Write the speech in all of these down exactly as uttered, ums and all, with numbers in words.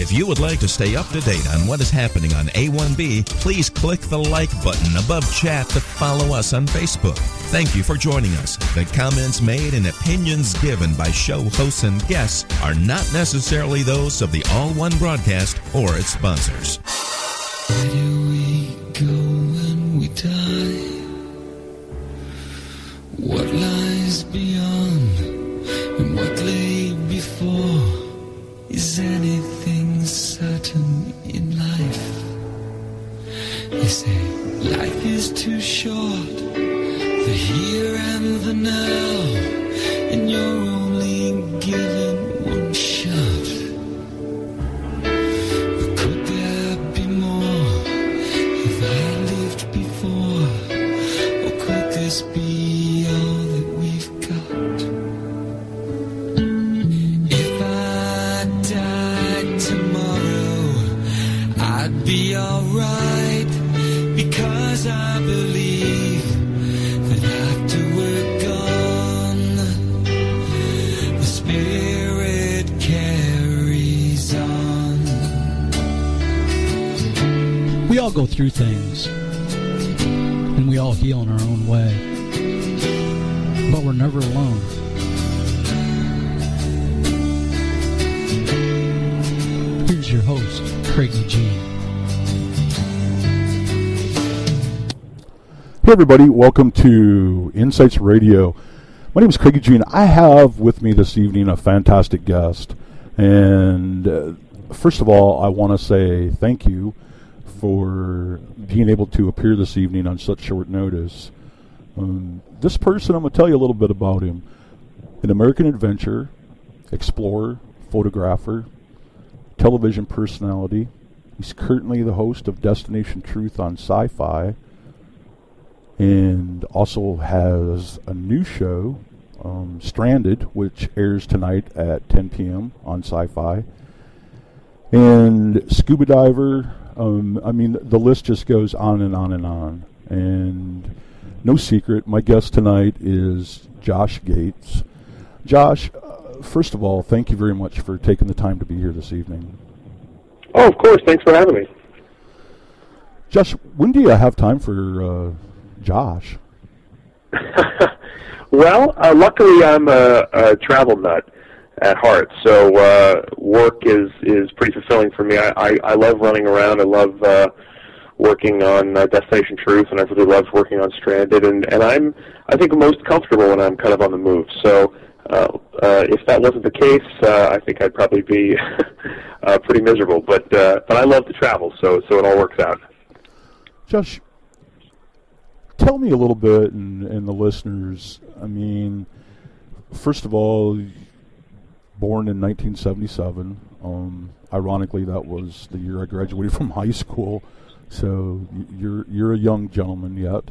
If you would like to stay up to date on what is happening on A one B, please click the like button above chat to follow us on Facebook. Thank you for joining us. The comments made and opinions given by show hosts and guests are not necessarily those of the All One broadcast or its sponsors. Where do we go when we die? What lies beyond and what lay before? Is anything certain in life? They say life is too short, the here and the now, and you're only given one shot. But could there be more? Have I lived before? Or could this be all that we've got? I'd be alright, because I believe that after we're gone, the spirit carries on. We all go through things, and we all heal in our own way, but we're never alone. Here's your host, Craigie G. Hey everybody, welcome to Insights Radio. My name is Craigie G, and I have with me this evening a fantastic guest. And uh, first of all, I want to say thank you for being able to appear this evening on such short notice. Um, this person, I'm going to tell you a little bit about him. An American adventurer, explorer, photographer, television personality. He's currently the host of Destination Truth on Sci-Fi, and also has a new show, um, Stranded, which airs tonight at ten p.m. on Sci-Fi. And scuba diver, um, I mean, the list just goes on and on and on. And no secret, my guest tonight is Josh Gates. Josh, uh, first of all, thank you very much for taking the time to be here this evening. Oh, of course. Thanks for having me. Josh, when do you have time for uh, Josh? Well, uh, luckily I'm a, a travel nut at heart, so uh, work is, is pretty fulfilling for me. I, I, I love running around. I love uh, working on uh, Destination Truth, and I really love working on Stranded, and, and I'm, I think, most comfortable when I'm kind of on the move. So uh, uh, if that wasn't the case, uh, I think I'd probably be uh, pretty miserable. But uh, but I love to travel, so so it all works out. Josh, tell me a little bit, and, and the listeners, I mean, first of all, born in nineteen seventy-seven. Um, ironically, that was the year I graduated from high school, so you're you're a young gentleman yet.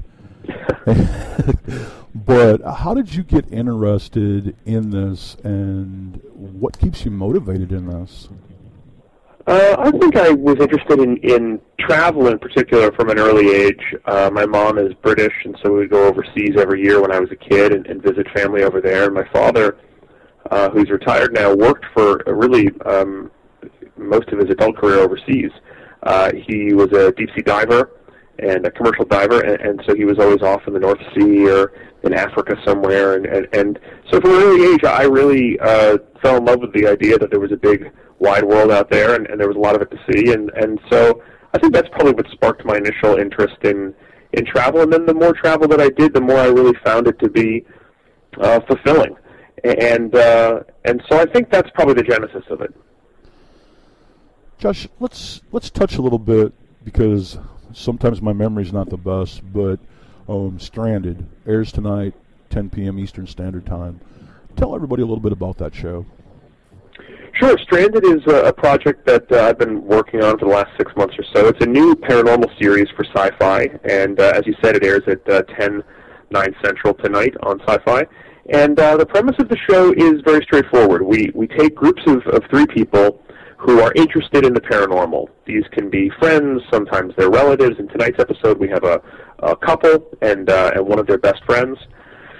But how did you get interested in this, and what keeps you motivated in this? Uh, I think I was interested in, in travel in particular from an early age. Uh, my mom is British, and so we would go overseas every year when I was a kid and, and visit family over there. And my father, uh, who's retired now, worked for a really um, most of his adult career overseas. Uh, he was a deep-sea diver and a commercial diver, and, and so he was always off in the North Sea or in Africa somewhere. And, and, and so from an early age, I really uh, fell in love with the idea that there was a big, wide world out there, and, and there was a lot of it to see. And, and so I think that's probably what sparked my initial interest in, in travel. And then the more travel that I did, the more I really found it to be uh, fulfilling. And, uh, and so I think that's probably the genesis of it. Josh, let's let's touch a little bit, because sometimes my memory's not the best, but um, Stranded airs tonight, ten p.m. Eastern Standard Time. Tell everybody a little bit about that show. Sure. Stranded is a, a project that uh, I've been working on for the last six months or so. It's a new paranormal series for Sci-Fi, and uh, as you said, it airs at uh, ten, nine Central tonight on Sci-Fi. And uh, the premise of the show is very straightforward. We we take groups of, of three people who are interested in the paranormal. These can be friends, sometimes they're relatives. In tonight's episode, we have a, a couple and uh, and one of their best friends.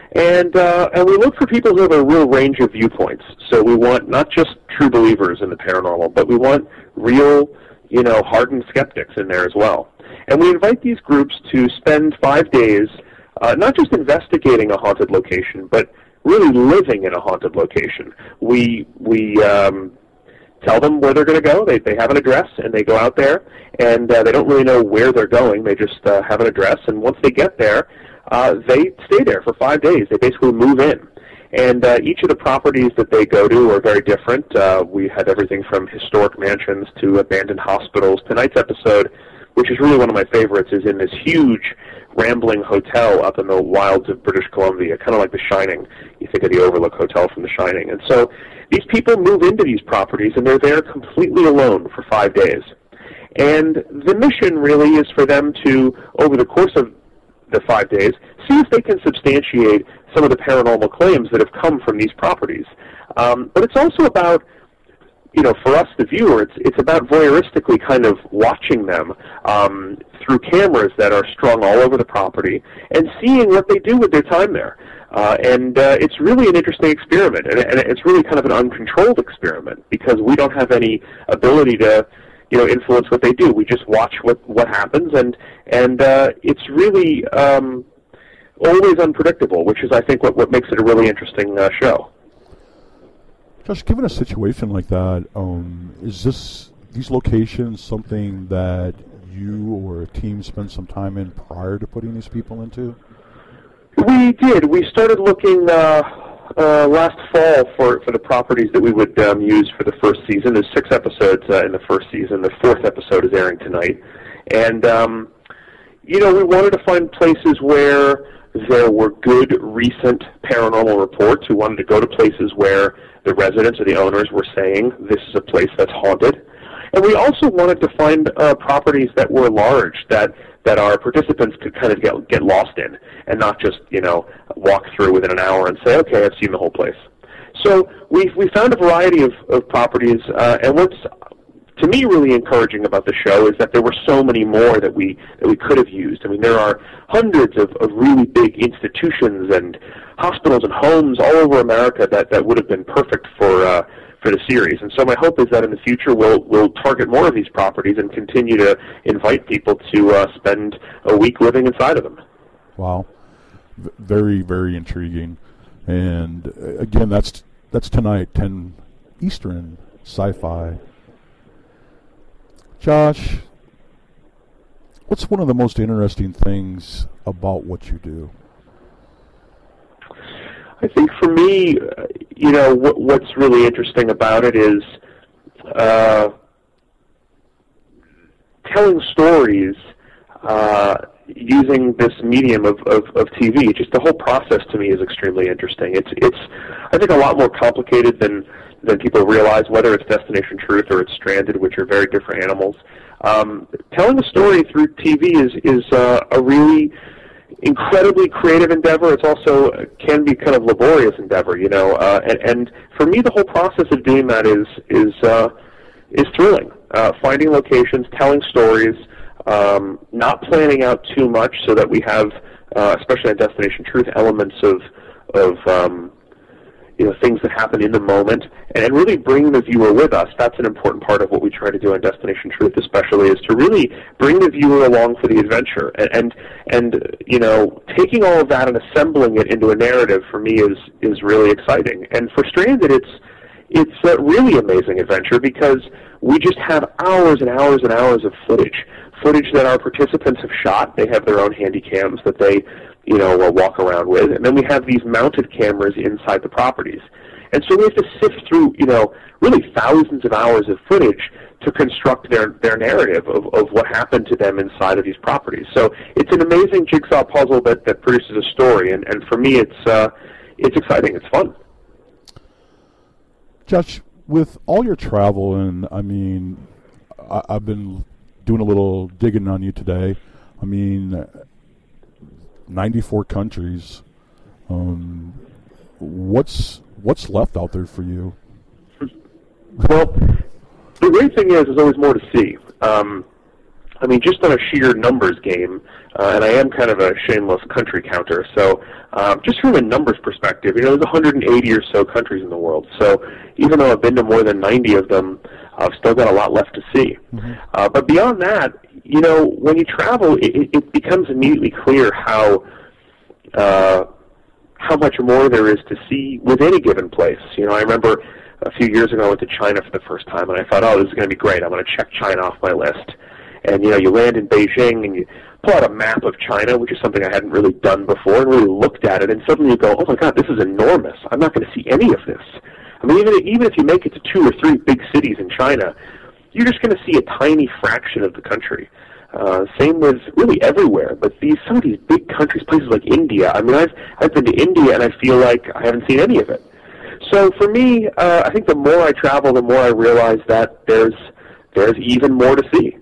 And uh, and we look for people who have a real range of viewpoints. So we want not just true believers in the paranormal, but we want real, you know, hardened skeptics in there as well. And we invite these groups to spend five days uh, not just investigating a haunted location, but really living in a haunted location. We we um, tell them where they're going to go. They they have an address, and they go out there, and uh, they don't really know where they're going. They just uh, have an address, and once they get there, Uh, they stay there for five days. They basically move in. And uh, each of the properties that they go to are very different. Uh, we had everything from historic mansions to abandoned hospitals. Tonight's episode, which is really one of my favorites, is in this huge, rambling hotel up in the wilds of British Columbia, kind of like The Shining. You think of the Overlook Hotel from The Shining. And so these people move into these properties, and they're there completely alone for five days. And the mission really is for them to, over the course of the five days, see if they can substantiate some of the paranormal claims that have come from these properties. Um, but it's also about, you know, for us, the viewer, it's it's about voyeuristically kind of watching them um, through cameras that are strung all over the property and seeing what they do with their time there. Uh, and uh, it's really an interesting experiment, and, and it's really kind of an uncontrolled experiment because we don't have any ability to, you know, influence what they do. We just watch what, what happens, and and uh, it's really um, always unpredictable, which is, I think, what, what makes it a really interesting uh, show. Josh, given a situation like that, um, is this these locations something that you or a team spent some time in prior to putting these people into? We did. We started looking uh, uh, last fall for, for the properties that we would um, use for the first season. There's six episodes uh, in the first season. The fourth episode is airing tonight. And, um, you know, we wanted to find places where there were good, recent paranormal reports. We wanted to go to places where the residents or the owners were saying, this is a place that's haunted. And we also wanted to find uh, properties that were large, that that our participants could kind of get get lost in, and not just, you know, walk through within an hour and say, okay, I've seen the whole place. So we we found a variety of, of properties, uh, and what's to me really encouraging about the show is that there were so many more that we that we could have used. I mean, there are hundreds of, of really big institutions and hospitals and homes all over America that, that would have been perfect for uh, for the series. And so my hope is that in the future we'll we'll target more of these properties and continue to invite people to uh, spend a week living inside of them. Wow, v- very very intriguing. And uh, again, that's that's tonight, ten Eastern, Sci-Fi. Josh, what's one of the most interesting things about what you do? I think for me, uh, you know, what, what's really interesting about it is uh, telling stories uh, using this medium of, of, of T V. Just the whole process to me is extremely interesting. It's, it's I think, a lot more complicated than than people realize, whether it's Destination Truth or it's Stranded, which are very different animals. Um, telling a story through T V is, is uh, a really incredibly creative endeavor. It's also can be kind of laborious endeavor, you know. Uh, and, and for me, the whole process of doing that is is uh, is thrilling. Uh, finding locations, telling stories, um, not planning out too much, so that we have, uh, especially on Destination Truth, elements of of um, you know, things that happen in the moment, and really bring the viewer with us. That's an important part of what we try to do on Destination Truth, especially, is to really bring the viewer along for the adventure. And, and, and you know, taking all of that and assembling it into a narrative for me is is really exciting. And for Stranded, it's it's a really amazing adventure because we just have hours and hours and hours of footage, footage that our participants have shot. They have their own handy cams that they, you know, uh, walk around with. And then we have these mounted cameras inside the properties. And so we have to sift through, you know, really thousands of hours of footage to construct their, their narrative of, of what happened to them inside of these properties. So it's an amazing jigsaw puzzle that, that produces a story. And, and for me, it's uh, it's exciting. It's fun. Josh, with all your travel, and I mean, I, I've been doing a little digging on you today. I mean, ninety-four countries. Um, what's what's left out there for you? Well, the great thing is, there's always more to see. Um, I mean, just on a sheer numbers game, uh, and I am kind of a shameless country counter, so um, just from a numbers perspective, you know, there's one hundred eighty or so countries in the world. So even though I've been to more than ninety of them, I've still got a lot left to see. Mm-hmm. Uh, but beyond that, you know, when you travel, it, it becomes immediately clear how uh, how much more there is to see with any given place. You know, I remember a few years ago I went to China for the first time, and I thought, oh, this is going to be great. I'm going to check China off my list. And, you know, you land in Beijing and you pull out a map of China, which is something I hadn't really done before, and really looked at it, and suddenly you go, oh, my God, this is enormous. I'm not going to see any of this. I mean, even, even if you make it to two or three big cities in China, you're just going to see a tiny fraction of the country. Uh, same with really everywhere, but these some of these big countries, places like India, I mean, I've, I've been to India, and I feel like I haven't seen any of it. So for me, uh, I think the more I travel, the more I realize that there's there's even more to see.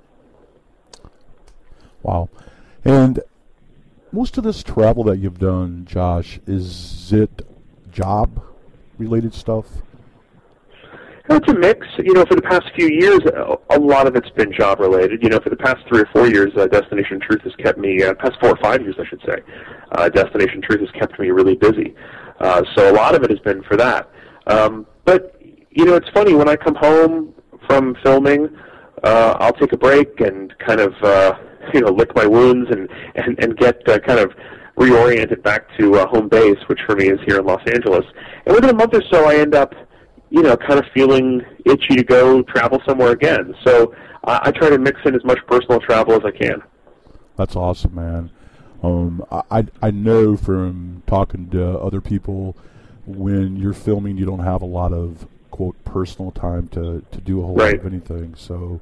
Wow. And most of this travel that you've done, Josh, is it job-related stuff? It's a mix. You know, for the past few years, a lot of it's been job-related. You know, for the past three or four years, uh, Destination Truth has kept me, uh, past four or five years, I should say, uh, Destination Truth has kept me really busy. Uh, so a lot of it has been for that. Um, but, you know, it's funny, when I come home from filming, uh, I'll take a break and kind of, uh, you know, lick my wounds and, and, and get uh, kind of reoriented back to uh, home base, which for me is here in Los Angeles. And within a month or so, I end up, you know, kind of feeling itchy to go travel somewhere again. So uh, I try to mix in as much personal travel as I can. That's awesome, man. Um, I, I know from talking to other people, when you're filming, you don't have a lot of, quote, personal time to, to do a whole right. lot of anything. So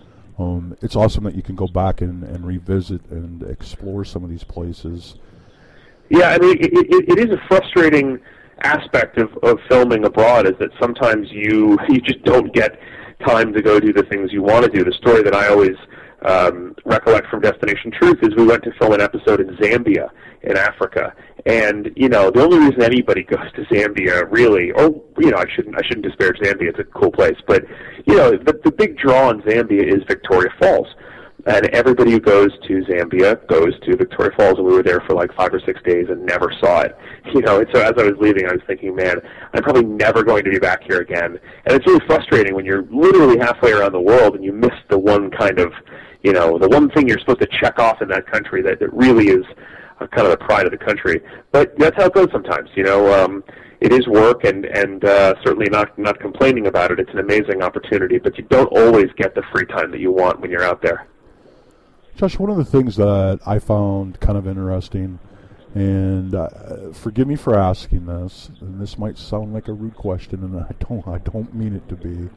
um, it's awesome that you can go back and, and revisit and explore some of these places. Yeah, I mean, it, it, it is a frustrating aspect of, of filming abroad, is that sometimes you you just don't get time to go do the things you want to do. The story that I always um, recollect from Destination Truth is we went to film an episode in Zambia in Africa, and you know the only reason anybody goes to Zambia really, or you know I shouldn't I shouldn't disparage Zambia, it's a cool place, but you know the the big draw in Zambia is Victoria Falls. And everybody who goes to Zambia goes to Victoria Falls, and we were there for like five or six days and never saw it. You know, and so as I was leaving, I was thinking, man, I'm probably never going to be back here again. And it's really frustrating when you're literally halfway around the world and you miss the one kind of, you know, the one thing you're supposed to check off in that country that, that really is uh, kind of the pride of the country. But that's how it goes sometimes, you know. Um, it is work, and, and uh, certainly not, not complaining about it. It's an amazing opportunity, but you don't always get the free time that you want when you're out there. Josh, one of the things that I found kind of interesting, and uh, forgive me for asking this, and this might sound like a rude question, and I don't, I don't mean it to be,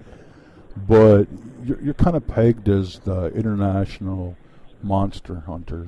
but you're, you're kind of pegged as the international monster hunter.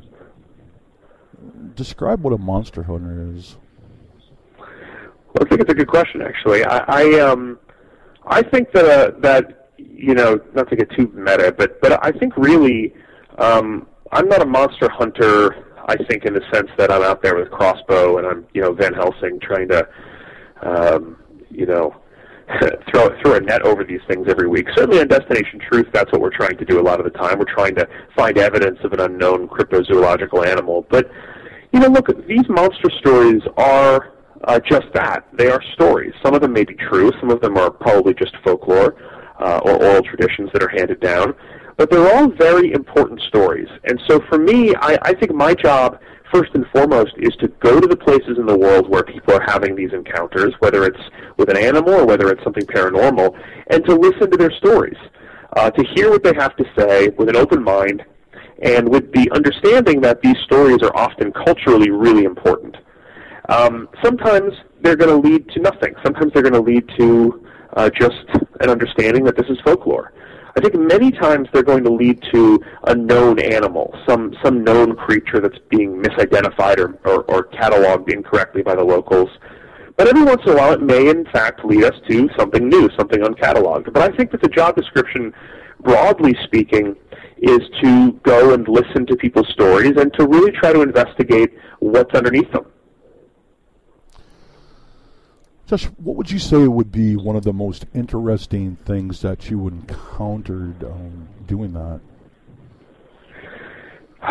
Describe what a monster hunter is. Well, I think it's a good question, actually. I, I um, I think that uh, that you know, not to get too meta, but but I think really. Um, I'm not a monster hunter, I think, in the sense that I'm out there with a crossbow and I'm, you know, Van Helsing trying to, um, you know, throw throw a net over these things every week. Certainly on Destination Truth, that's what we're trying to do a lot of the time. We're trying to find evidence of an unknown cryptozoological animal. But, you know, look, these monster stories are uh, just that. They are stories. Some of them may be true. Some of them are probably just folklore uh, or oral traditions that are handed down. But they're all very important stories. And so for me, I, I think my job, first and foremost, is to go to the places in the world where people are having these encounters, whether it's with an animal or whether it's something paranormal, and to listen to their stories, uh, to hear what they have to say with an open mind, and with the understanding that these stories are often culturally really important. Um, sometimes they're going to lead to nothing. Sometimes they're going to lead to uh, just an understanding that this is folklore. I think many times they're going to lead to a known animal, some some known creature that's being misidentified or, or, or cataloged incorrectly by the locals. But every once in a while it may, in fact, lead us to something new, something uncatalogued. But I think that the job description, broadly speaking, is to go and listen to people's stories and to really try to investigate what's underneath them. Josh, what would you say would be one of the most interesting things that you encountered um, doing that?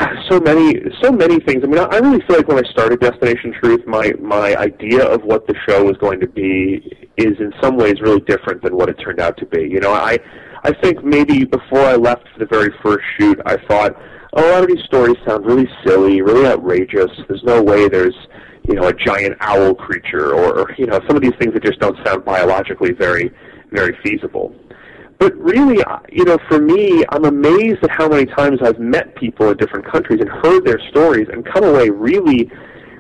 so many, so many things. I mean, I, I really feel like when I started Destination Truth, my my idea of what the show was going to be is in some ways really different than what it turned out to be. You know, I I think maybe before I left for the very first shoot, I thought, oh, a lot of these stories sound really silly, really outrageous. There's no way there's, you know, a giant owl creature, or, or you know, some of these things that just don't sound biologically very, very feasible. But really, you know, for me, I'm amazed at how many times I've met people in different countries and heard their stories and come away really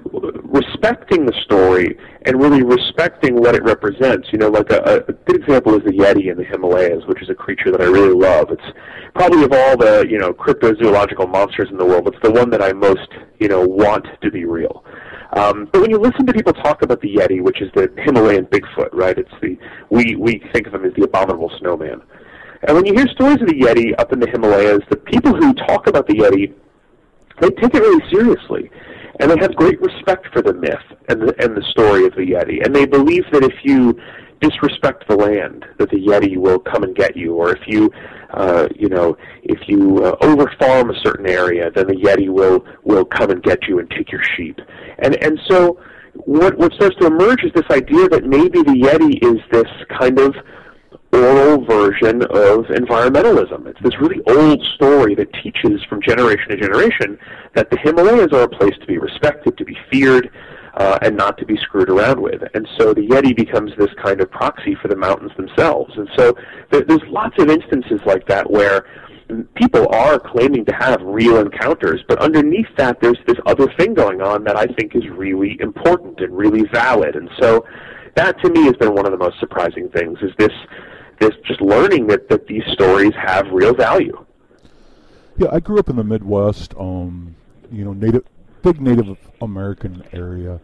respecting the story and really respecting what it represents. You know, like a, a good example is the Yeti in the Himalayas, which is a creature that I really love. It's probably of all the, you know, cryptozoological monsters in the world, it's the one that I most, you know, want to be real. Um, but when you listen to people talk about the Yeti, which is the Himalayan Bigfoot, right? It's the we we think of him as the abominable snowman. And when you hear stories of the Yeti up in the Himalayas, the people who talk about the Yeti, they take it really seriously, and they have great respect for the myth and the and the story of the Yeti. And they believe that if you disrespect the land, that the Yeti will come and get you, or if you, uh, you know, if you uh, overfarm a certain area, then the Yeti will will come and get you and take your sheep. And and so what what starts to emerge is this idea that maybe the Yeti is this kind of oral version of environmentalism. It's this really old story that teaches from generation to generation that the Himalayas are a place to be respected, to be feared, Uh, and not to be screwed around with. And so the Yeti becomes this kind of proxy for the mountains themselves. And so there, there's lots of instances like that where people are claiming to have real encounters, but underneath that there's this other thing going on that I think is really important and really valid. And so that to me has been one of the most surprising things, is this this just learning that, that these stories have real value. Yeah, I grew up in the Midwest, um, you know, native big Native American area,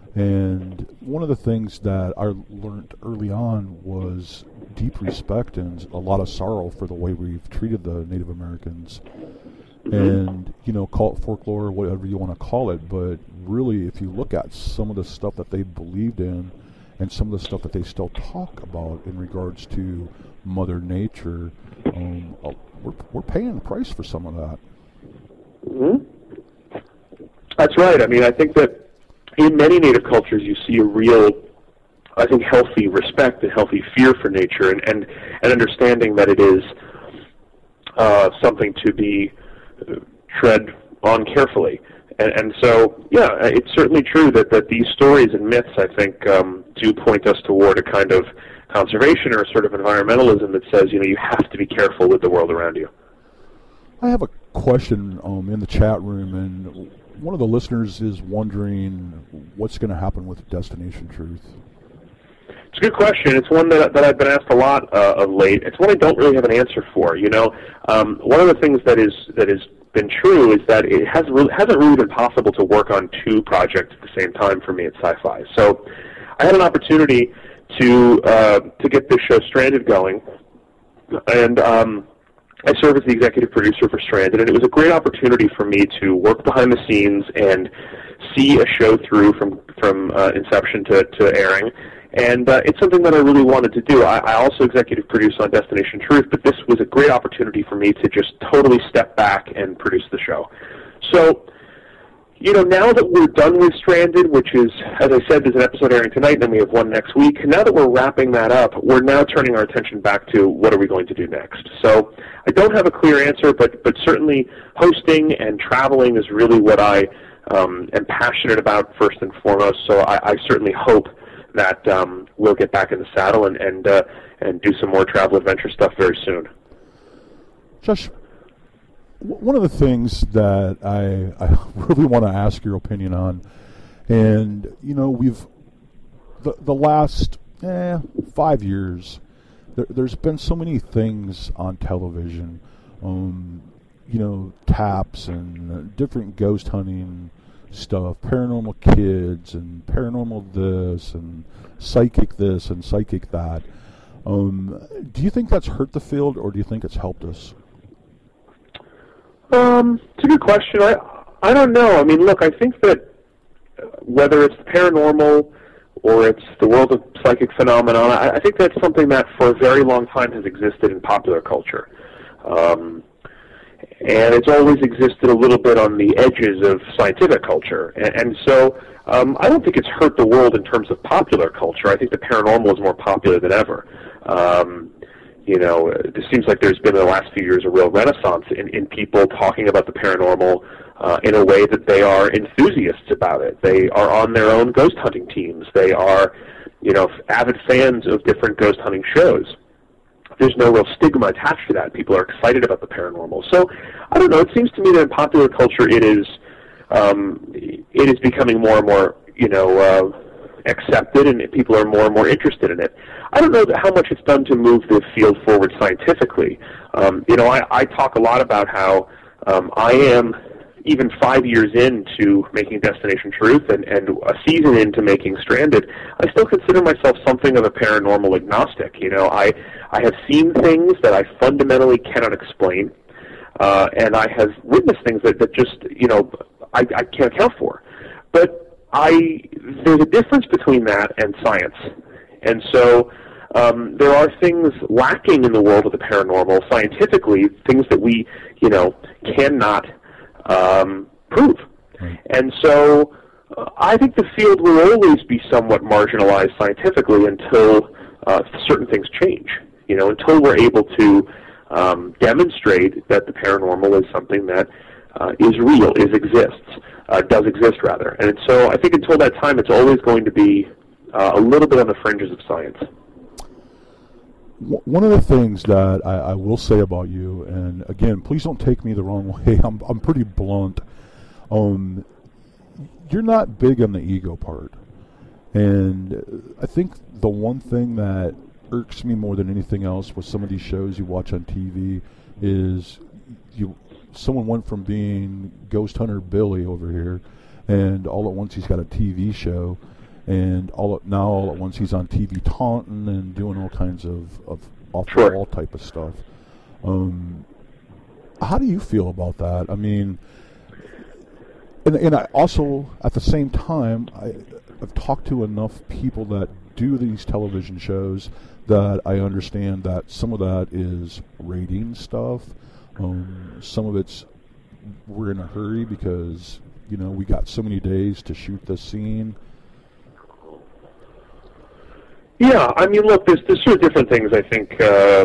and one of the things that I learned early on was deep respect and a lot of sorrow for the way we've treated the Native Americans. And, you know, call it folklore, whatever you want to call it, but really if you look at some of the stuff that they believed in and some of the stuff that they still talk about in regards to Mother Nature, um, we're, we're paying the price for some of that. Mm-hmm. That's right. I mean, I think that in many Native cultures you see a real, I think, healthy respect and healthy fear for nature, and, and, and understanding that it is uh, something to be uh, tread on carefully. And, and so, yeah, it's certainly true that, that these stories and myths, I think, um, do point us toward a kind of conservation or a sort of environmentalism that says, you know, you have to be careful with the world around you. I have a question um, in the chat room, and one of the listeners is wondering what's going to happen with Destination Truth. It's a good question. It's one that, that I've been asked a lot uh, of late. It's one I don't really have an answer for. You know, um, one of the things that is that has been true is that it has really, hasn't really been possible to work on two projects at the same time for me at Sci-Fi. So I had an opportunity to uh, to get this show Stranded going, and um, I serve as the executive producer for Stranded, and it was a great opportunity for me to work behind the scenes and see a show through from from uh, inception to, to airing. And uh, it's something that I really wanted to do. I, I also executive produce on Destination Truth, but this was a great opportunity for me to just totally step back and produce the show. So, you know, now that we're done with Stranded, which is, as I said, there's an episode airing tonight, and then we have one next week. Now that we're wrapping that up, we're now turning our attention back to what are we going to do next. So I don't have a clear answer, but, but certainly hosting and traveling is really what I um, am passionate about first and foremost. So I, I certainly hope that um, we'll get back in the saddle and and, uh, and do some more travel adventure stuff very soon. Josh, one of the things that I, I really want to ask your opinion on, and, you know, we've, the, the last eh, five years, there, there's been so many things on television, um, you know, taps and uh, different ghost hunting stuff, paranormal kids and paranormal this and psychic this and psychic that. Um, do you think that's hurt the field, or do you think it's helped us? Um, it's a good question. I I don't know. I mean, look, I think that whether it's the paranormal or it's the world of psychic phenomena, I, I think that's something that for a very long time has existed in popular culture. Um, and it's always existed a little bit on the edges of scientific culture. And, and so um, I don't think it's hurt the world in terms of popular culture. I think the paranormal is more popular than ever. Um, you know, it seems like there's been in the last few years a real renaissance in, in people talking about the paranormal uh, in a way that they are enthusiasts about it. They are on their own ghost hunting teams. They are, you know, avid fans of different ghost hunting shows. There's no real stigma attached to that. People are excited about the paranormal. So, I don't know, it seems to me that in popular culture it is um, it is becoming more and more, you know, uh, accepted, and people are more and more interested in it. I don't know how much it's done to move the field forward scientifically. Um, you know, I, I talk a lot about how um, I am, even five years into making Destination Truth and, and a season into making Stranded, I still consider myself something of a paranormal agnostic. You know, I, I have seen things that I fundamentally cannot explain, uh, and I have witnessed things that, that just, you know, I, I can't account for. But I, there's a difference between that and science. And so um, there are things lacking in the world of the paranormal scientifically, things that we, you know, cannot Um, prove. Right. And so uh, I think the field will always be somewhat marginalized scientifically until uh, certain things change, you know, until we're able to um, demonstrate that the paranormal is something that uh, is real, is exists, uh, does exist rather. And so I think until that time it's always going to be uh, a little bit on the fringes of science. One of the things that I, I will say about you, and again, please don't take me the wrong way, I'm I'm pretty blunt. Um, you're not big on the ego part, and I think the one thing that irks me more than anything else with some of these shows you watch on T V is you someone went from being Ghost Hunter Billy over here, and all at once he's got a T V show. And all at, now, all at once, he's on T V taunting and doing all kinds of, of off-the-wall Sure. type of stuff. Um, how do you feel about that? I mean, and, and I also, at the same time, I, I've talked to enough people that do these television shows that I understand that some of that is rating stuff. Um, some of it's we're in a hurry because, you know, we got so many days to shoot this scene. Yeah, I mean, look, there's, there's sort of different things I think uh,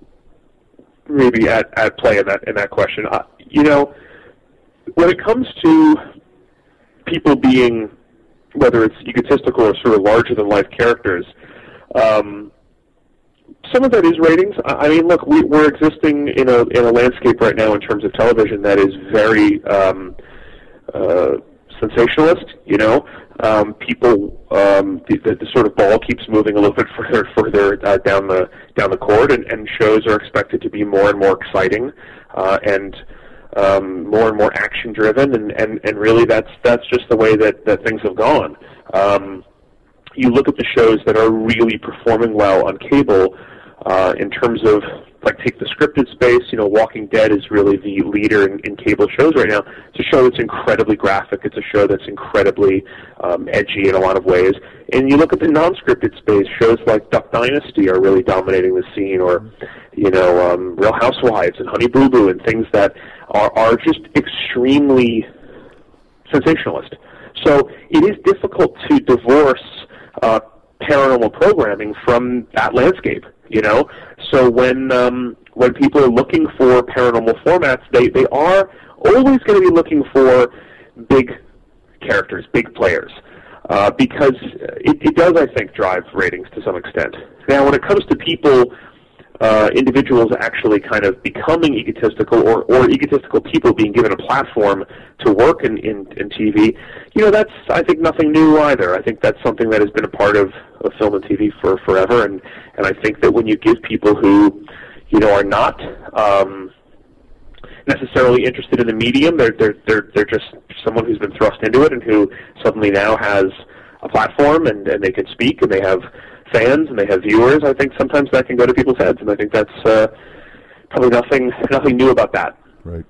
maybe at, at play in that in that question. Uh, you know, when it comes to people being, whether it's egotistical or sort of larger-than-life characters, um, some of that is ratings. I mean, look, we, we're existing in a in a landscape right now in terms of television that is very um, uh, sensationalist. You know, um, people um, the, the, the sort of ball keeps moving a little bit further further uh, down the down the court, and, and shows are expected to be more and more exciting uh, and um, more and more action driven, and, and, and really that's that's just the way that, that things have gone. Um, you look at the shows that are really performing well on cable uh, in terms of, like, take the scripted space. You know, Walking Dead is really the leader in, in cable shows right now. It's a show that's incredibly graphic. It's a show that's incredibly um, edgy in a lot of ways. And you look at the non-scripted space, shows like Duck Dynasty are really dominating the scene, or, you know, um, Real Housewives and Honey Boo Boo and things that are, are just extremely sensationalist. So it is difficult to divorce uh, paranormal programming from that landscape, you know? So when um, when people are looking for paranormal formats, they, they are always going to be looking for big characters, big players, uh, because it, it does, I think, drive ratings to some extent. Now, when it comes to people, uh, individuals actually kind of becoming egotistical, or, or egotistical people being given a platform to work in, in, in T V, you know, that's, I think, nothing new either. I think that's something that has been a part of, of film and T V for forever, and, and I think that when you give people who, you know, are not um, necessarily interested in the medium, they're, they're, they're, they're just someone who's been thrust into it and who suddenly now has a platform, and, and they can speak, and they have fans, and they have viewers, I think sometimes that can go to people's heads, and I think that's uh, probably nothing nothing new about that. Right.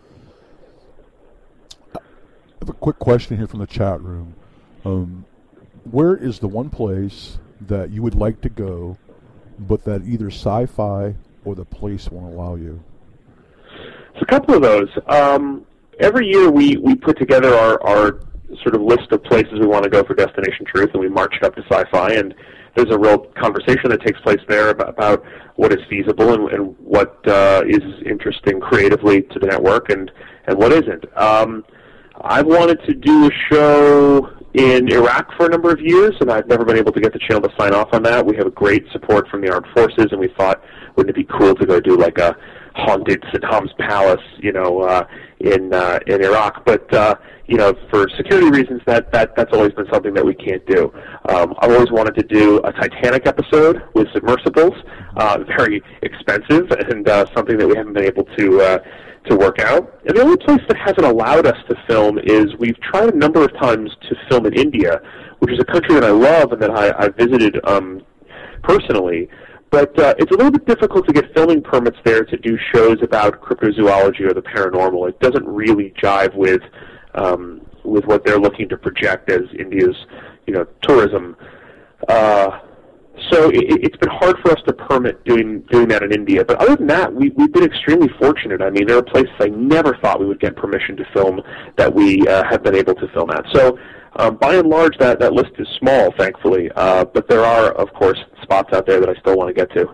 I have a quick question here from the chat room. Um, where is the one place that you would like to go, but that either sci-fi or the place won't allow you? It's a couple of those. Um, every year we, we put together our, our sort of list of places we want to go for Destination Truth, and we march it up to Sci-Fi, and there's a real conversation that takes place there about, about what is feasible and, and what uh, is interesting creatively to the network and, and what isn't. Um, I've wanted to do a show in Iraq for a number of years, and I've never been able to get the channel to sign off on that. We have a great support from the armed forces, and we thought, wouldn't it be cool to go do like a haunted Saddam's palace, you know, uh, in uh, in Iraq? But uh, you know, for security reasons, that, that that's always been something that we can't do. Um, I've always wanted to do a Titanic episode with submersibles, uh, very expensive, and uh, something that we haven't been able to uh, to work out. And the only place that hasn't allowed us to film is we've tried a number of times to film in India, which is a country that I love and that I, I visited um, personally. But uh, it's a little bit difficult to get filming permits there to do shows about cryptozoology or the paranormal. It doesn't really jive with um, with what they're looking to project as India's, you know, tourism. Uh, so it, it's been hard for us to permit doing doing that in India. But other than that, we, we've been extremely fortunate. I mean, there are places I never thought we would get permission to film that we uh, have been able to film at. So um, by and large, that, that list is small, thankfully. Uh, but there are, of course, spots out there that I still want to get to.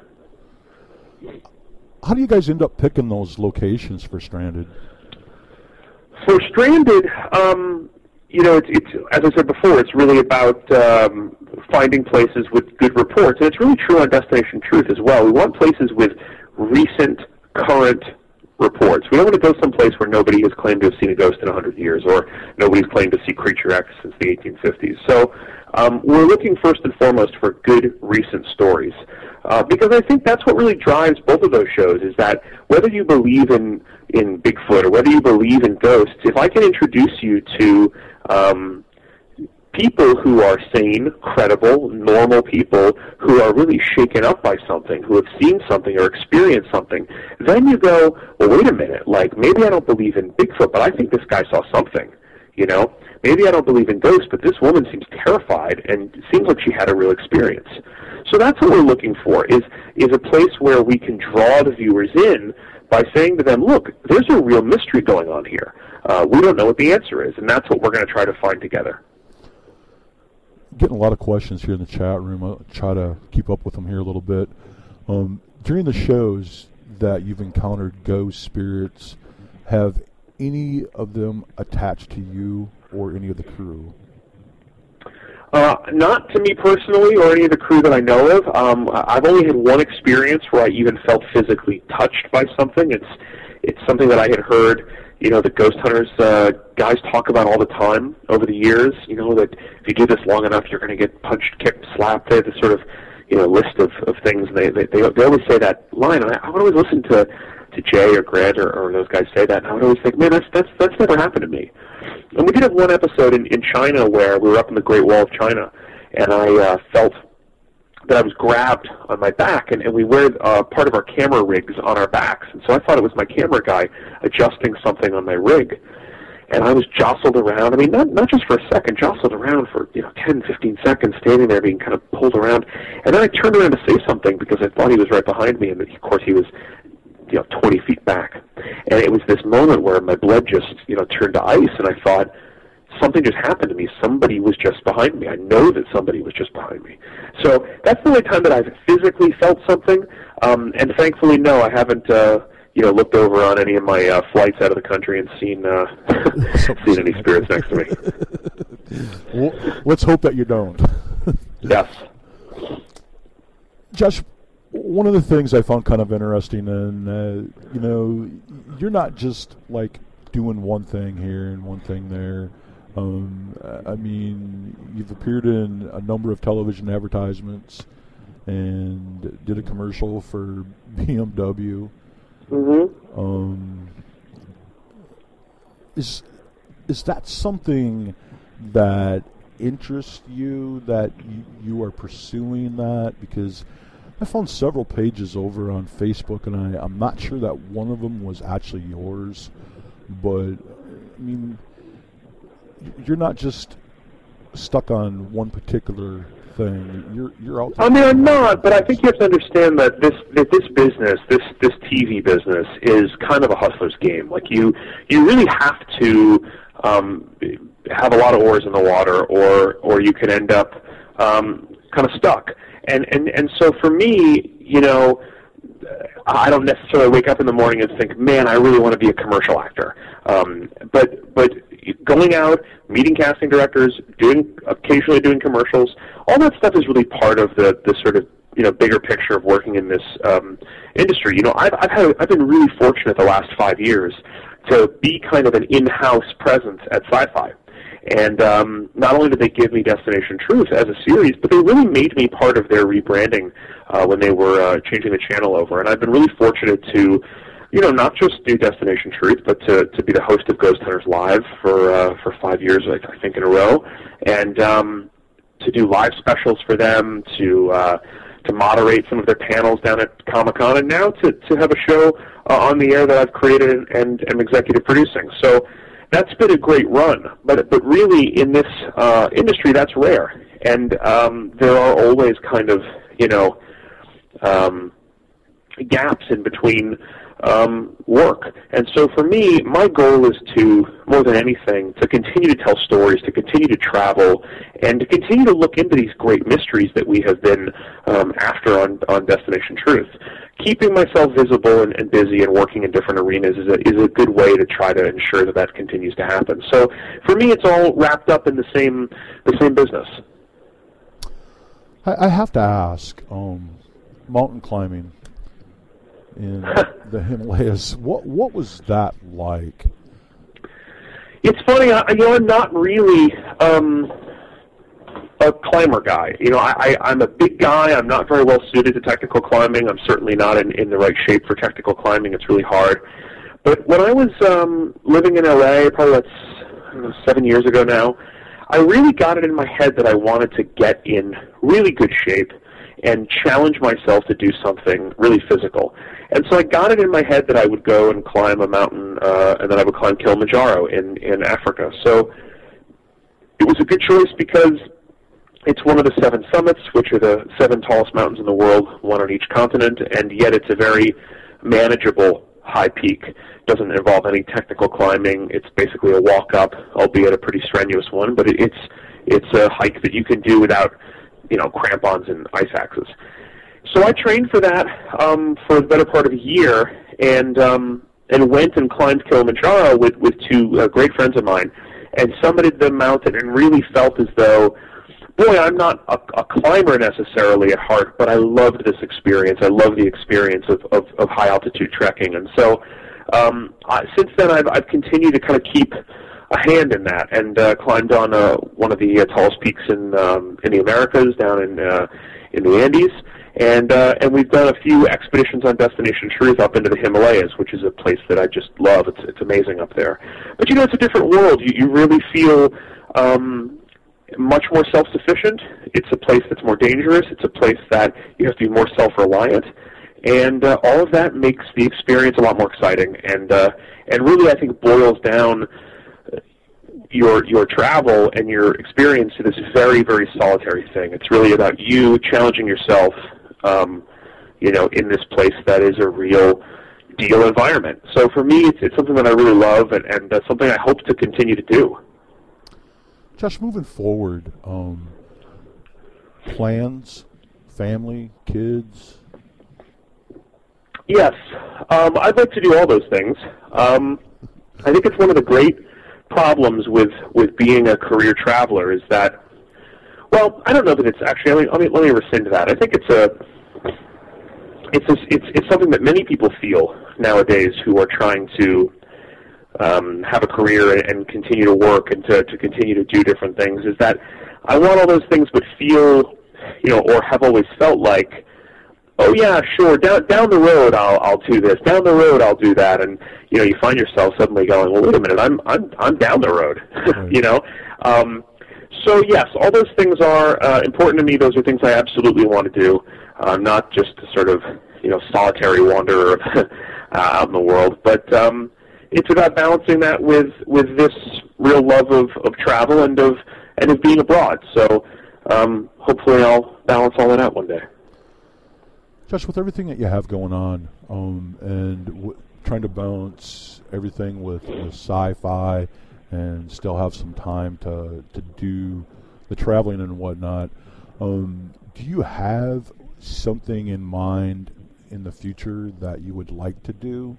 How do you guys end up picking those locations for Stranded? For Stranded, um, you know, it's, it's as I said before, it's really about um, finding places with good reports, and it's really true on Destination Truth as well. We want places with recent, current reports. We don't want to go someplace where nobody has claimed to have seen a ghost in one hundred years, or nobody's claimed to see Creature X since the eighteen fifties. So um, we're looking first and foremost for good, recent stories. Uh, because I think that's what really drives both of those shows, is that whether you believe in, in Bigfoot or whether you believe in ghosts, if I can introduce you to um, people who are sane, credible, normal people who are really shaken up by something, who have seen something or experienced something, then you go, well, wait a minute, like, maybe I don't believe in Bigfoot, but I think this guy saw something, you know? Maybe I don't believe in ghosts, but this woman seems terrified and it seems like she had a real experience. So that's what we're looking for, is, is a place where we can draw the viewers in by saying to them, look, there's a real mystery going on here. Uh, we don't know what the answer is, and that's what we're going to try to find together. Getting a lot of questions here in the chat room. I'll try to keep up with them here a little bit. Um, during the shows that you've encountered ghost spirits, have any of them attached to you or any of the crew? Uh, not to me personally or any of the crew that I know of. Um, I've only had one experience where I even felt physically touched by something. It's it's something that I had heard, you know, the ghost hunters uh, guys talk about all the time over the years. You know, that if you do this long enough, you're going to get punched, kicked, slapped. They have this sort of, you know, list of, of things. And they, they they they always say that line. And I, I would always listen to to Jay or Grant or, or those guys say that, and I would always think, man, that's that's that's never happened to me. And we did have one episode in, in China where we were up in the Great Wall of China, and I uh, felt that I was grabbed on my back, and, and we wear uh, part of our camera rigs on our backs, and so I thought it was my camera guy adjusting something on my rig. And I was jostled around, I mean, not not just for a second, jostled around for, you know, ten, fifteen seconds, standing there being kind of pulled around. And then I turned around to say something because I thought he was right behind me, and of course he was, you know, twenty feet back. And it was this moment where my blood just, you know, turned to ice, and I thought, something just happened to me. Somebody was just behind me. I know that somebody was just behind me. So that's the only time that I've physically felt something. Um, and thankfully, no, I haven't, uh, you know, looked over on any of my uh, flights out of the country and seen uh, seen any spirits next to me. Well, let's hope that you don't. Yes. Josh, one of the things I found kind of interesting, and uh, you know, you're not just like doing one thing here and one thing there. Um, I mean, you've appeared in a number of television advertisements and did a commercial for B M W. Mm-hmm. Um, is is that something that interests you, that you, you are pursuing that? Because I found several pages over on Facebook, and I, I'm not sure that one of them was actually yours, but I mean, you're not just stuck on one particular thing. You're you're out there. I mean, I'm not, but I think you have to understand that this that this business, this this T V business, is kind of a hustler's game. Like you, you really have to um, have a lot of oars in the water, or or you can end up um, kind of stuck. And and and so for me, you know, I don't necessarily wake up in the morning and think, man, I really want to be a commercial actor. Um, but but going out, meeting casting directors, doing occasionally doing commercials, all that stuff is really part of the, the sort of, you know, bigger picture of working in this um, industry. You know, I've I've, had, I've been really fortunate the last five years to be kind of an in-house presence at Sci-Fi. And um, not only did they give me Destination Truth as a series, but they really made me part of their rebranding uh, when they were uh, changing the channel over. And I've been really fortunate to, you know, not just do Destination Truth, but to, to be the host of Ghost Hunters Live for uh, for five years, I, I think, in a row, and um, to do live specials for them, to uh, to moderate some of their panels down at Comic-Con, and now to, to have a show uh, on the air that I've created and, and am executive producing. So that's been a great run, but but really in this uh, industry, that's rare, and um, there are always kind of, you know, um, gaps in between um, work. And so for me, my goal is to, more than anything, to continue to tell stories, to continue to travel, and to continue to look into these great mysteries that we have been um, after on, on Destination Truth. Keeping myself visible and, and busy and working in different arenas is a, is a good way to try to ensure that that continues to happen. So for me, it's all wrapped up in the same the same business. I, I have to ask, um, mountain climbing in the Himalayas, what what was that like? It's funny, I, you know, I'm not really um, a climber guy. You know, I, I, I'm a big guy. I'm not very well suited to technical climbing. I'm certainly not in, in the right shape for technical climbing. It's really hard. But when I was um, living in L A, probably that's I don't know, seven years ago now, I really got it in my head that I wanted to get in really good shape and challenge myself to do something really physical. And so I got it in my head that I would go and climb a mountain, uh, and then I would climb Kilimanjaro in, in Africa. So it was a good choice because it's one of the seven summits, which are the seven tallest mountains in the world, one on each continent, and yet it's a very manageable high peak. It doesn't involve any technical climbing. It's basically a walk up, albeit a pretty strenuous one, but it, it's it's a hike that you can do without, you know, crampons and ice axes. So I trained for that um, for the better part of a year, and um, and went and climbed Kilimanjaro with, with two uh, great friends of mine, and summited the mountain and really felt as though, boy, I'm not a, a climber necessarily at heart, but I loved this experience. I love the experience of, of, of high-altitude trekking. And so um, I, since then, I've, I've continued to kind of keep a hand in that, and uh, climbed on uh, one of the uh, tallest peaks in um, in the Americas, down in uh, in the Andes. And uh, and we've done a few expeditions on Destination Truth up into the Himalayas, which is a place that I just love. It's it's amazing up there. But, you know, it's a different world. You, you really feel um, much more self-sufficient. It's a place that's more dangerous. It's a place that you have to be more self-reliant. And uh, all of that makes the experience a lot more exciting. And uh, and really, I think, boils down your your travel and your experience to this very, very solitary thing. It's really about you challenging yourself, um, you know, in this place that is a real deal environment. So for me, it's, it's something that I really love, and, and uh, something I hope to continue to do. Josh, moving forward, um, plans, family, kids? Yes, um, I'd like to do all those things. Um, I think it's one of the great problems with, with being a career traveler is that, well, I don't know that it's actually, let me, let me rescind that. I think it's a, it's, a, it's, it's something that many people feel nowadays who are trying to um, have a career and continue to work and to, to continue to do different things, is that I want all those things but feel, you know, or have always felt like, oh yeah, sure, down down the road I'll I'll do this. Down the road I'll do that, and you know you find yourself suddenly going, well, wait a minute, I'm I'm I'm down the road, right. you know. Um, so yes, all those things are uh, important to me. Those are things I absolutely want to do, uh, not just a sort of you know solitary wanderer uh, out in the world, but um, it's about balancing that with with this real love of, of travel and of and of being abroad. So. um, hopefully I'll balance all that out one day. Josh, with everything that you have going on, um, and w- trying to balance everything with, with sci-fi and still have some time to to do the traveling and whatnot, um, do you have something in mind in the future that you would like to do?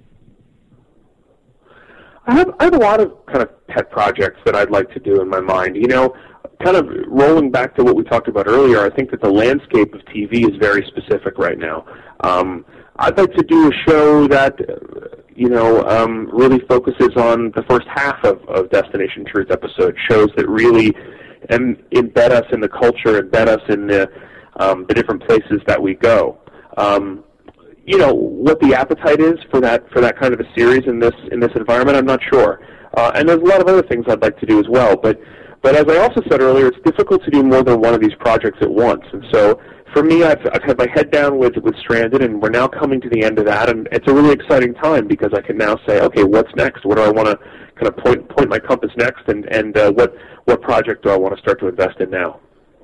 I have, I have a lot of kind of pet projects that I'd like to do in my mind. You know, kind of rolling back to what we talked about earlier, I think that the landscape of T V is very specific right now. Um, I'd like to do a show that, uh, you know, um, really focuses on the first half of, of Destination Truth episodes, shows that really em- embed us in the culture, embed us in the, um, the different places that we go. Um, you know, what the appetite is for that for that kind of a series in this in this environment, I'm not sure. Uh, and there's a lot of other things I'd like to do as well. But but as I also said earlier, it's difficult to do more than one of these projects at once. And so for me, I've, I've had my head down with with Stranded, and we're now coming to the end of that. And it's a really exciting time because I can now say, okay, what's next? What do I want to kind of point point my compass next? And and uh, what what project do I want to start to invest in now?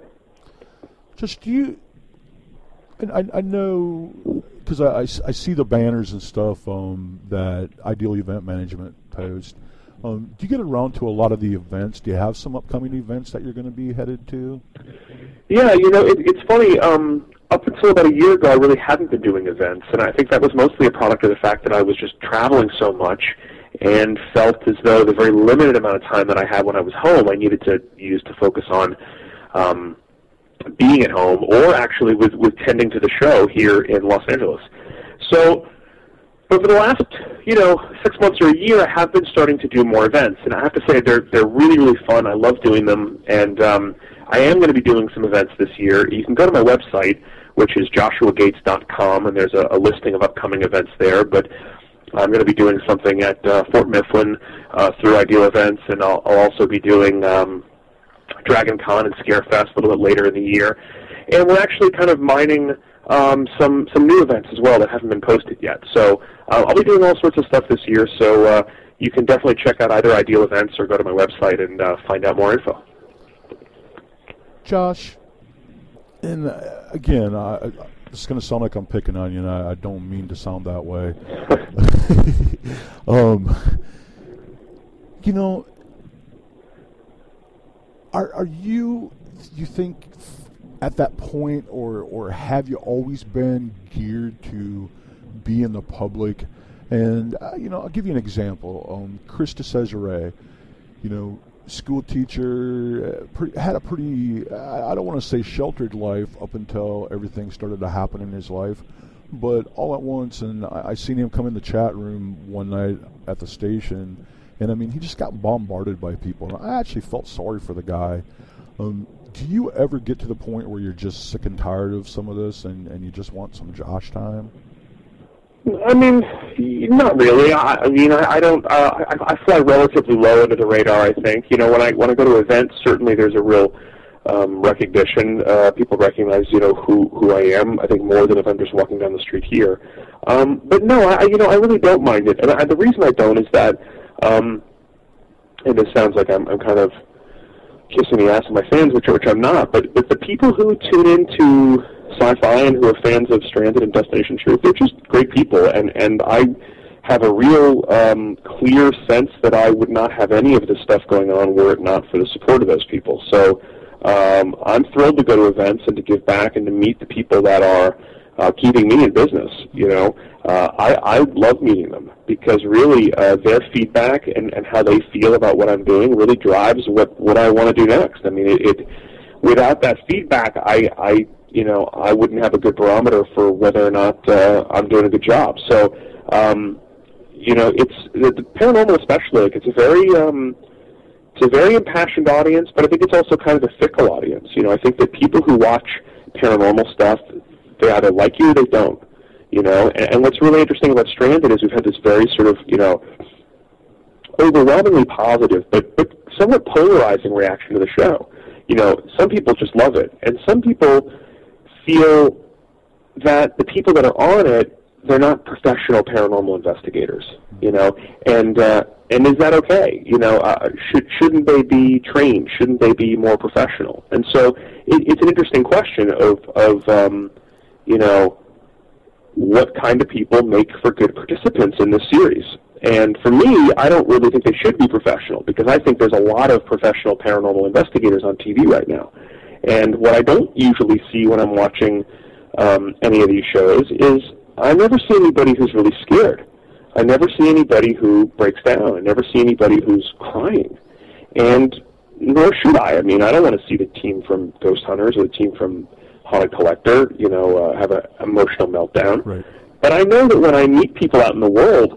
Just do you? And I, I know, because I, I, I see the banners and stuff um, that Ideal Event Management post. Um, do you get around to a lot of the events? Do you have some upcoming events that you're going to be headed to? Yeah, you know, it, it's funny. Um, up until about a year ago, I really hadn't been doing events, and I think that was mostly a product of the fact that I was just traveling so much and felt as though the very limited amount of time that I had when I was home, I needed to use to focus on um, being at home or actually with, with tending to the show here in Los Angeles. So over the last, you know, six months or a year, I have been starting to do more events, and I have to say they're they're really, really fun. I love doing them, and um, I am going to be doing some events this year. You can go to my website, which is joshua gates dot com, and there's a, a listing of upcoming events there, but I'm going to be doing something at uh, Fort Mifflin uh, through Ideal Events, and I'll, I'll also be doing um, Dragon Con and Scarefest a little bit later in the year. And we're actually kind of mining um, some some new events as well that haven't been posted yet. So uh, I'll be doing all sorts of stuff this year, so uh, you can definitely check out either Ideal Events or go to my website and uh, find out more info. Josh, and uh, again, I, I, it's going to sound like I'm picking on you, and I, I don't mean to sound that way. um, you know, are are you, you think, at that point, or, or have you always been geared to be in the public? And, uh, you know, I'll give you an example. Um, Chris DeCesare, you know, school teacher, uh, pretty, had a pretty, uh, I don't want to say sheltered life up until everything started to happen in his life, but all at once, and I, I seen him come in the chat room one night at the station, and I mean, he just got bombarded by people, and I actually felt sorry for the guy. Um, do you ever get to the point where you're just sick and tired of some of this, and, and you just want some Josh time? I mean, not really. I, I mean, I, I don't. Uh, I, I fly relatively low under the radar. I think. You know, when I when I go to events, certainly there's a real um, recognition. Uh, people recognize, you know, who who I am. I think more than if I'm just walking down the street here. Um, but no, I you know I really don't mind it. And I, the reason I don't is that, um, and this sounds like I'm I'm kind of kissing the ass of my fans, which which I'm not. But but the people who tune into sci-fi and who are fans of Stranded and Destination Truth, they're just great people, and, and I have a real um, clear sense that I would not have any of this stuff going on were it not for the support of those people. So um, I'm thrilled to go to events and to give back and to meet the people that are uh, keeping me in business. You know, uh, I, I love meeting them because really uh, their feedback and, and how they feel about what I'm doing really drives what, what I want to do next. I mean, it, it without that feedback, I, I you know, I wouldn't have a good barometer for whether or not uh, I'm doing a good job. So, um, you know, it's the, the paranormal, especially. Like, it's a very, um, it's a very impassioned audience, but I think it's also kind of a fickle audience. You know, I think that people who watch paranormal stuff, they either like you or they don't. You know, and, and what's really interesting about Stranded is we've had this very sort of, you know, overwhelmingly positive, but but somewhat polarizing reaction to the show. You know, some people just love it, and some people feel that the people that are on it they're not professional paranormal investigators, you know, and uh, and is that okay? You know, uh, should shouldn't they be trained? Shouldn't they be more professional? And so it, it's an interesting question of of um, you know, what kind of people make for good participants in this series. And for me, I don't really think they should be professional, because I think there's a lot of professional paranormal investigators on T V right now. And what I don't usually see when I'm watching um, any of these shows is I never see anybody who's really scared. I never see anybody who breaks down. I never see anybody who's crying. And nor should I. I mean, I don't want to see the team from Ghost Hunters or the team from Haunted Collector, you know, uh, have an emotional meltdown. Right. But I know that when I meet people out in the world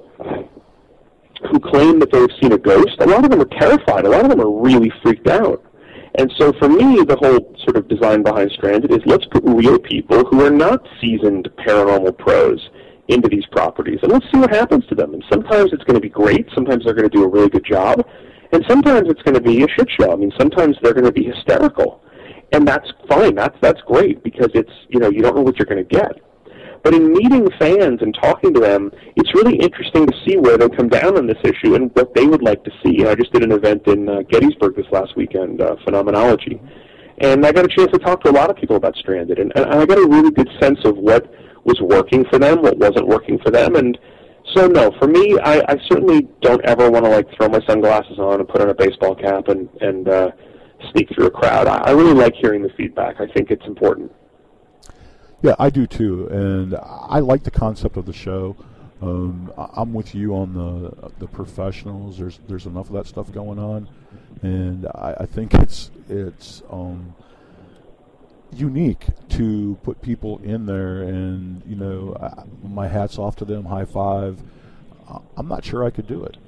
who claim that they've seen a ghost, a lot of them are terrified. A lot of them are really freaked out. And so for me, the whole sort of design behind Stranded is let's put real people who are not seasoned paranormal pros into these properties, and let's see what happens to them. And sometimes it's going to be great. Sometimes they're going to do a really good job. And sometimes it's going to be a shit show. I mean, sometimes they're going to be hysterical. And that's fine. That's, that's great, because it's, you know, you don't know what you're going to get. But in meeting fans and talking to them, it's really interesting to see where they come down on this issue and what they would like to see. And I just did an event in uh, Gettysburg this last weekend, uh, Phenomenology. And I got a chance to talk to a lot of people about Stranded. And, and I got a really good sense of what was working for them, what wasn't working for them. And so, no, for me, I, I certainly don't ever want to, like, throw my sunglasses on and put on a baseball cap and, and uh, sneak through a crowd. I, I really like hearing the feedback. I think it's important. Yeah, I do too, and I like the concept of the show. Um, I'm with you on the the professionals. There's there's enough of that stuff going on, and I, I think it's it's um, unique to put people in there. And you know, I, my hat's off to them. High five. I'm not sure I could do it.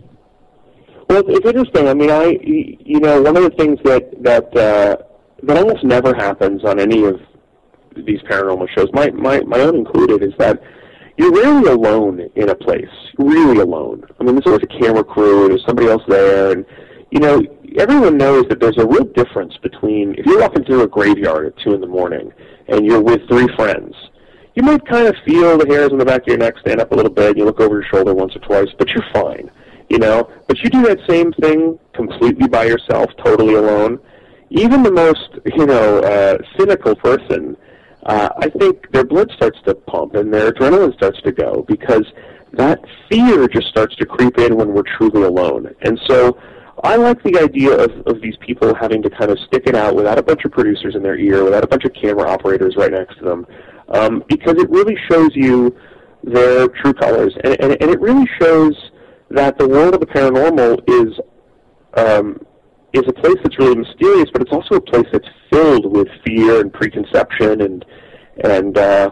Well, it's interesting. I mean, I you know one of the things that that uh, that almost never happens on any of these paranormal shows, my, my, my own included, is that you're rarely alone in a place, really alone. I mean, there's always a camera crew, there's somebody else there, and, you know, everyone knows that there's a real difference between, if you're walking through a graveyard at two in the morning and you're with three friends, you might kind of feel the hairs on the back of your neck stand up a little bit, you look over your shoulder once or twice, but you're fine, you know? But you do that same thing completely by yourself, totally alone. Even the most, you know, uh, cynical person, Uh, I think their blood starts to pump and their adrenaline starts to go, because that fear just starts to creep in when we're truly alone. And so I like the idea of, of these people having to kind of stick it out without a bunch of producers in their ear, without a bunch of camera operators right next to them, um, because it really shows you their true colors. And, and, and it really shows that the world of the paranormal is um, is a place that's really mysterious, but it's also a place that's filled with fear and preconception and and uh,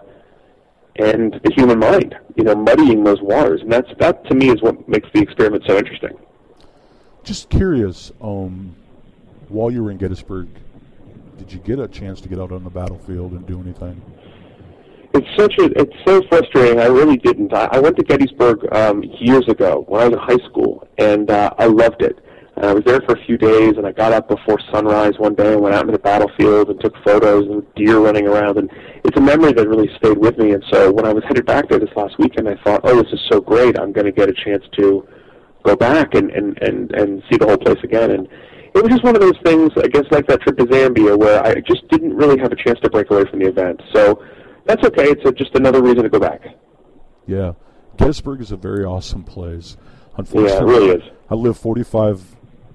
and the human mind, you know, muddying those waters. And that's that to me is what makes the experiment so interesting. Just curious, um, while you were in Gettysburg, did you get a chance to get out on the battlefield and do anything? It's such a it's so frustrating. I really didn't. I, I went to Gettysburg um, years ago when I was in high school, and uh, I loved it. And I was there for a few days, and I got up before sunrise one day and went out into the battlefield and took photos of deer running around. And it's a memory that really stayed with me. And so when I was headed back there this last weekend, I thought, oh, this is so great. I'm going to get a chance to go back and, and, and, and see the whole place again. And it was just one of those things, I guess, like that trip to Zambia, where I just didn't really have a chance to break away from the event. So that's okay. It's a, just another reason to go back. Yeah. Gettysburg is a very awesome place. Unfortunately, yeah, it really is. I live forty-five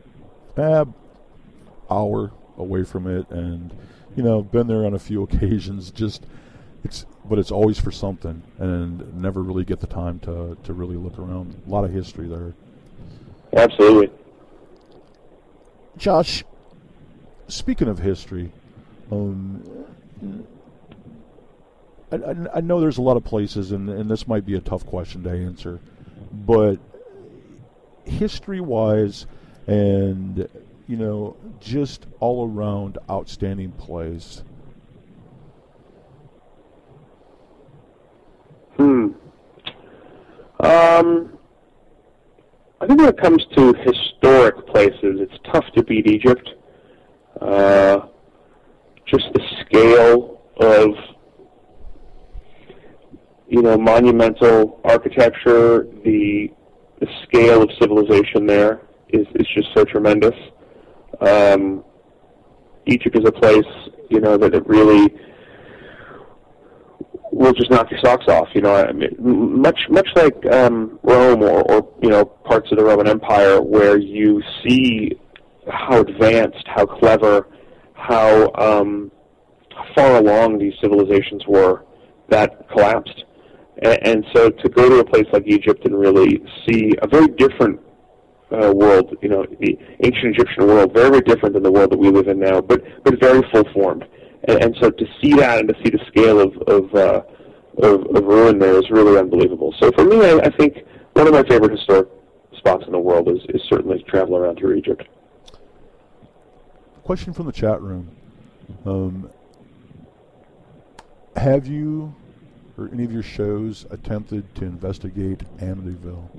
Uh, hour away from it, and you know, been there on a few occasions. Just it's, but it's always for something, and never really get the time to to really look around. A lot of history there. Absolutely. Josh, speaking of history, um, I, I, I know there's a lot of places, and, and this might be a tough question to answer, but history-wise, and, you know, just all around outstanding plays. Hmm. Um, I think when it comes to historic places, it's tough to beat Egypt. Uh, just the scale of you know, monumental architecture, the, the scale of civilization there is, is just so tremendous. Um, Egypt is a place, you know, that it really will just knock your socks off. You know, I mean, much much like um, Rome or, or you know parts of the Roman Empire, where you see how advanced, how clever, how um, far along these civilizations were that collapsed. And, and so to go to a place like Egypt and really see a very different uh, world, you know, the ancient Egyptian world, very, very different than the world that we live in now, but, but very full-formed. And, and so to see that and to see the scale of of, uh, of of ruin there is really unbelievable. So for me, I, I think one of my favorite historic spots in the world is, is certainly to travel around through Egypt. Question from the chat room. Um, have you or any of your shows attempted to investigate Amityville?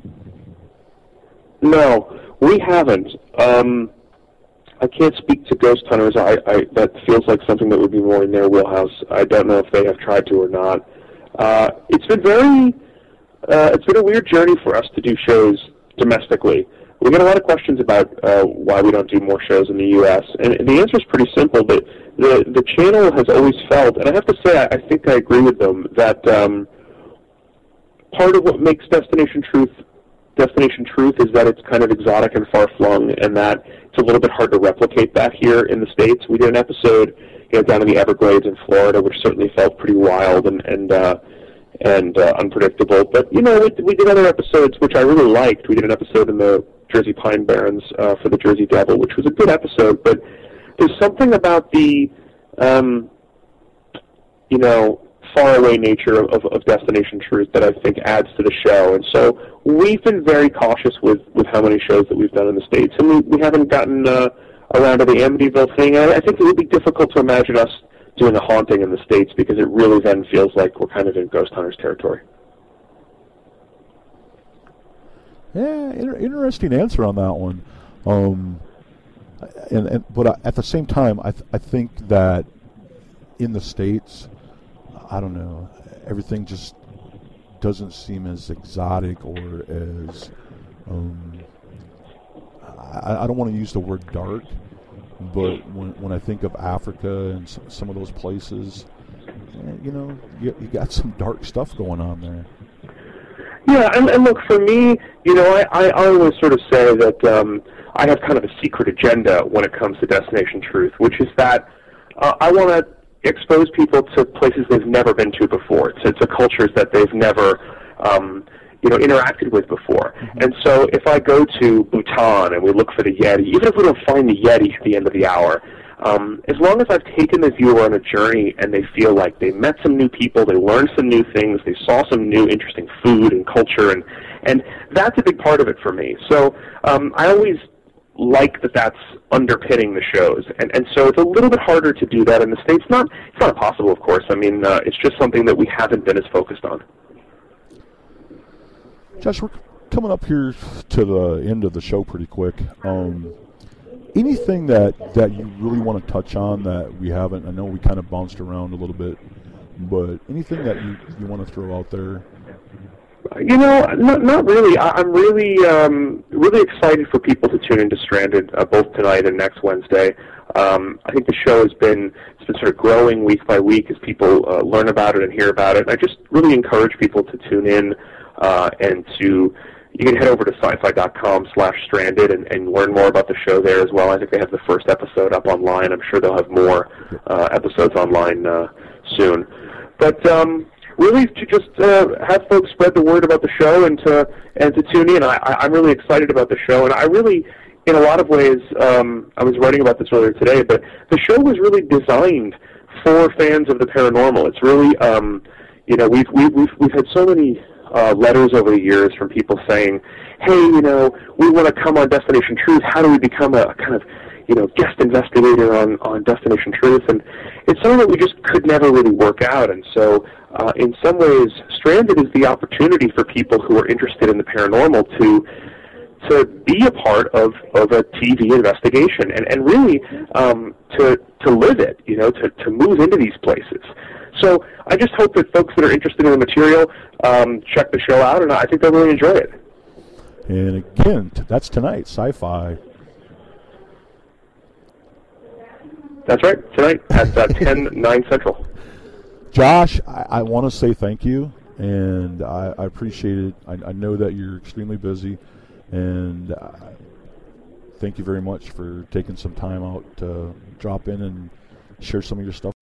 No, we haven't. Um, I can't speak to ghost hunters. I, I, that feels like something that would be more in their wheelhouse. I don't know if they have tried to or not. Uh, it's been very, uh, it's been a weird journey for us to do shows domestically. We get a lot of questions about uh, why we don't do more shows in the U S, and the answer is pretty simple. That the the channel has always felt, and I have to say, I, I think I agree with them, that um, part of what makes Destination Truth Destination Truth is that it's kind of exotic and far-flung, and that it's a little bit hard to replicate that here in the States. We did an episode, you know, down in the Everglades in Florida, which certainly felt pretty wild and and uh, and uh, unpredictable. But you know, we, we did other episodes which I really liked. We did an episode in the Jersey Pine Barrens uh, for the Jersey Devil, which was a good episode. But there's something about the, um, you know, faraway nature of, of Destination Truth that I think adds to the show. And so we've been very cautious with, with how many shows that we've done in the States, and we, we haven't gotten uh, around to the Amityville thing. I, I think it would be difficult to imagine us doing a haunting in the States, because it really then feels like we're kind of in Ghost Hunters territory. Yeah, inter- interesting answer on that one. Um, and, and but at the same time, I th- I think that in the States, I don't know, everything just doesn't seem as exotic or as, um, I, I don't want to use the word dark, but when when I think of Africa and s- some of those places, eh, you know, you, you got some dark stuff going on there. Yeah, and, and look, for me, you know, I, I, I always sort of say that um, I have kind of a secret agenda when it comes to Destination Truth, which is that uh, I want to expose people to places they've never been to before, to, to cultures that they've never, um, you know, interacted with before. Mm-hmm. And so if I go to Bhutan and we look for the Yeti, even if we don't find the Yeti at the end of the hour, um, as long as I've taken the viewer on a journey and they feel like they met some new people, they learned some new things, they saw some new interesting food and culture, and, and that's a big part of it for me. So um, I always like that that's underpinning the shows, and and so it's a little bit harder to do that in the States. Not it's not impossible, of course. I mean, uh, it's just something that we haven't been as focused on. Josh, we're coming up here to the end of the show pretty quick. Um, anything that, that you really want to touch on that we haven't? I know we kind of bounced around a little bit, but anything that you, you want to throw out there? You know, not, not really. I, I'm really, um, really excited for people to tune into Stranded, uh, both tonight and next Wednesday. Um, I think the show has been, it's been sort of growing week by week as people uh, learn about it and hear about it. And I just really encourage people to tune in uh, and to, you can head over to sci-fi.com slash stranded and, and learn more about the show there as well. I think they have the first episode up online. I'm sure they'll have more uh, episodes online uh, soon. But um, really to just uh, have folks spread the word about the show and to and to tune in. I, I'm really excited about the show, and I really, in a lot of ways, um, I was writing about this earlier today, but the show was really designed for fans of the paranormal. It's really, um, you know, we've we've we've, we've had so many uh, letters over the years from people saying, "Hey, you know, we want to come on Destination Truth. How do we become a kind of, you know, guest investigator on, on Destination Truth?" And it's something that we just could never really work out. And so uh, in some ways, Stranded is the opportunity for people who are interested in the paranormal to to be a part of, of a T V investigation and, and really um, to to live it, you know, to, to move into these places. So I just hope that folks that are interested in the material um, check the show out, and I think they'll really enjoy it. And again, t- that's tonight, Sci-Fi. That's right, tonight at uh, ten, nine Central. Josh, I, I want to say thank you, and I, I appreciate it. I, I know that you're extremely busy, and uh, thank you very much for taking some time out to drop in and share some of your stuff